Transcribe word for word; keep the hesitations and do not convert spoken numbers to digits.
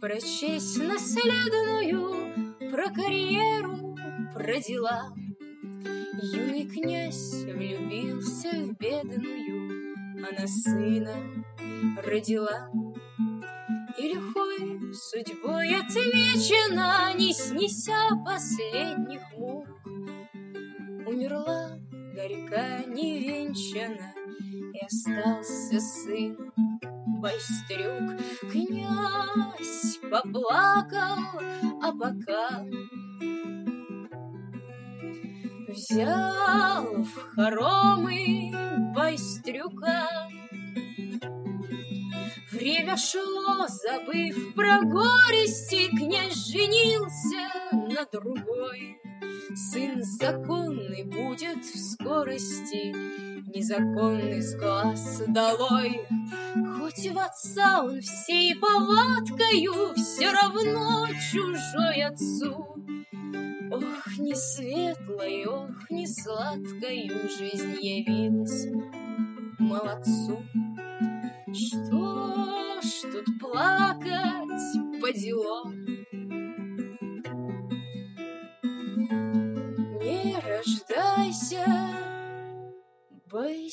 прочесть наследную, про карьеру, про дела. Юный князь влюбился в бедную, она сына родила. И лихой судьбой отмечена, не снеся последних мук, умерла горька невенчана, и остался сын Байстрюк. Князь поплакал, а пока взял в хоромы Байстрюка. Время шло, забыв про горести, князь женился на другой. Сын законный будет в скорости, незаконный с глаз долой. Хоть в отца он всей повадкою, все равно чужой отцу. Ох, не светлой, ох, не сладкою жизнь явилась молодцу. Что ж тут плакать по делам? Не рождайся, Байстрюк.